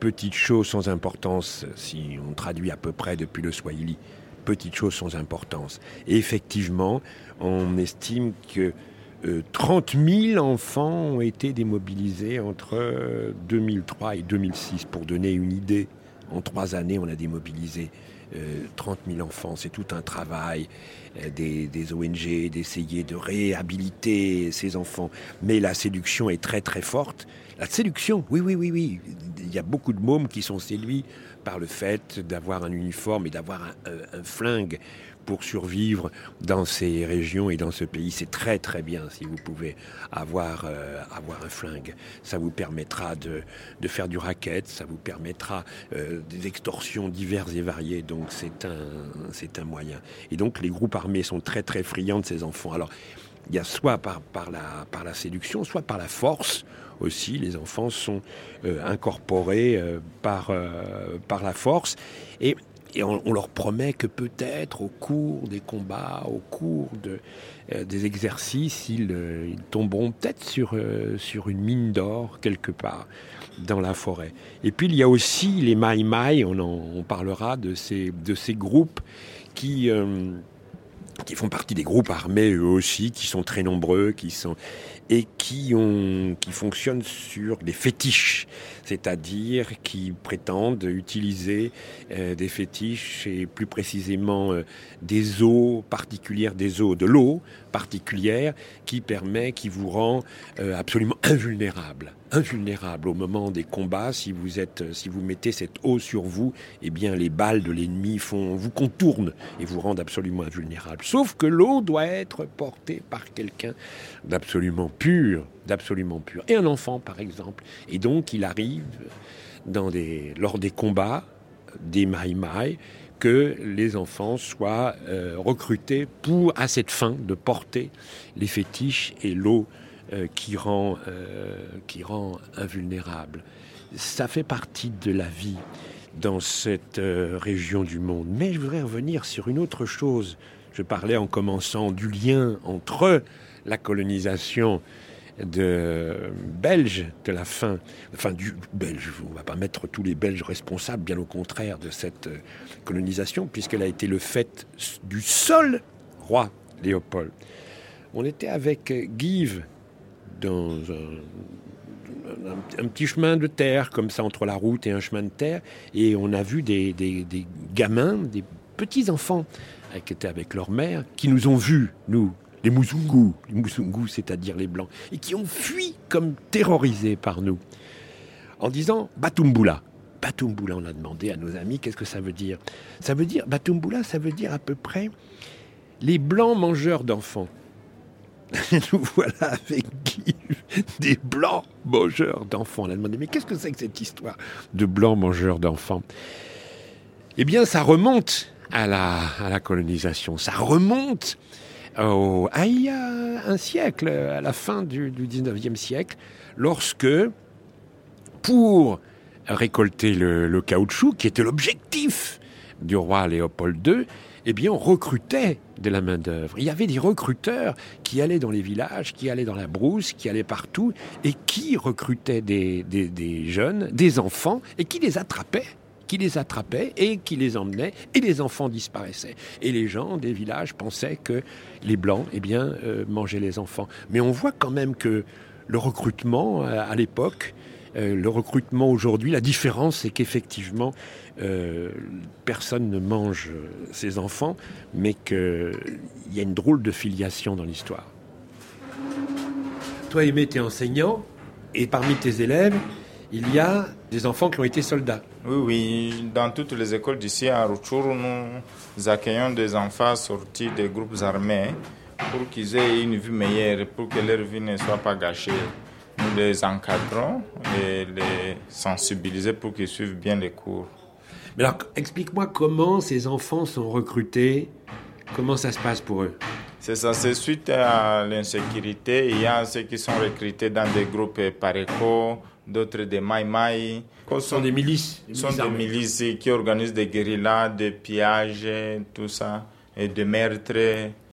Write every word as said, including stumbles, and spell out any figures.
petites choses sans importance, si on traduit à peu près depuis le swahili, petites choses sans importance. Et effectivement, on estime que euh, trente mille enfants ont été démobilisés entre euh, deux mille trois et deux mille six. Pour donner une idée, en trois années, on a démobilisé euh, trente mille enfants. C'est tout un travail euh, des, des O N G d'essayer de réhabiliter ces enfants. Mais la séduction est très très forte. La séduction, oui, oui, oui, oui. Il y a beaucoup de mômes qui sont séduits par le fait d'avoir un uniforme et d'avoir un, un, un flingue pour survivre dans ces régions et dans ce pays. C'est très très bien si vous pouvez avoir, euh, avoir un flingue. Ça vous permettra de, de faire du racket, ça vous permettra euh, des extorsions diverses et variées. Donc c'est un, c'est un moyen. Et donc les groupes armés sont très très friands de ces enfants. Alors il y a soit par, par, la, par la séduction, soit par la force. Aussi, les enfants sont euh, incorporés euh, par, euh, par la force. Et Et on, on leur promet que peut-être au cours des combats, au cours de, euh, des exercices, ils, euh, ils tomberont peut-être sur, euh, sur une mine d'or quelque part dans la forêt. Et puis il y a aussi les Mai Mai, on, en, on parlera de ces, de ces groupes qui, euh, qui font partie des groupes armés eux aussi, qui sont très nombreux, qui sont... et qui, ont, qui fonctionnent sur des fétiches, c'est-à-dire qui prétendent utiliser euh, des fétiches et plus précisément euh, des eaux particulières, des eaux de l'eau particulière qui permet, qui vous rend euh, absolument invulnérable. Invulnérable au moment des combats. Si vous êtes, si vous mettez cette eau sur vous, eh bien les balles de l'ennemi font, vous contournent et vous rendent absolument invulnérable. Sauf que l'eau doit être portée par quelqu'un d'absolument pur, d'absolument pur. Et un enfant, par exemple. Et donc, il arrive dans des, lors des combats des Mai Mai que les enfants soient euh, recrutés pour, à cette fin, de porter les fétiches et l'eau euh, qui rend, euh, qui rend invulnérable. Ça fait partie de la vie dans cette euh, région du monde. Mais je voudrais revenir sur une autre chose. Je parlais en commençant du lien entre la colonisation de Belges de la fin, enfin du Belge, on ne va pas mettre tous les Belges responsables, bien au contraire de cette colonisation, puisqu'elle a été le fait du seul roi Léopold. On était avec Guive dans un, un, un petit chemin de terre, comme ça, entre la route et un chemin de terre, et on a vu des, des, des gamins, des petits-enfants qui étaient avec leur mère, qui nous ont vus, nous, les Musungu, les Musungu, c'est-à-dire les Blancs, et qui ont fui comme terrorisés par nous, en disant « Batumbula ». Batumbula, on a demandé à nos amis, qu'est-ce que ça veut dire ? Ça veut dire, Batumbula, ça veut dire à peu près les Blancs mangeurs d'enfants. Nous voilà avec Guy, des Blancs mangeurs d'enfants. On a demandé, mais qu'est-ce que c'est que cette histoire de Blancs mangeurs d'enfants ? Eh bien, ça remonte à la, à la colonisation, ça remonte Oh, à il y a un siècle, à la fin du, du dix-neuvième siècle, lorsque, pour récolter le, le caoutchouc, qui était l'objectif du roi Léopold deux, eh bien, on recrutait de la main-d'œuvre. Il y avait des recruteurs qui allaient dans les villages, qui allaient dans la brousse, qui allaient partout, et qui recrutaient des, des, des jeunes, des enfants, et qui les attrapaient. qui les attrapaient et qui les emmenaient, et les enfants disparaissaient. Et les gens des villages pensaient que les Blancs eh bien, euh, mangeaient les enfants. Mais on voit quand même que le recrutement, euh, à l'époque, euh, le recrutement aujourd'hui, la différence, c'est qu'effectivement, euh, personne ne mange ses enfants, mais qu'il y a une drôle de filiation dans l'histoire. Toi, Aimé, tu es enseignant, et parmi tes élèves, il y a des enfants qui ont été soldats. Oui, oui. Dans toutes les écoles d'ici à Rutshuru, nous accueillons des enfants sortis des groupes armés pour qu'ils aient une vie meilleure, pour que leur vie ne soit pas gâchée. Nous les encadrons et les sensibilisons pour qu'ils suivent bien les cours. Mais alors, explique-moi comment ces enfants sont recrutés, comment ça se passe pour eux ? C'est ça, c'est suite à l'insécurité. Il y a ceux qui sont recrutés dans des groupes Pareco, d'autres des Mai Mai. Ce sont des milices. Ce sont des milices qui organisent des guérillas, des pillages, tout ça, et des meurtres.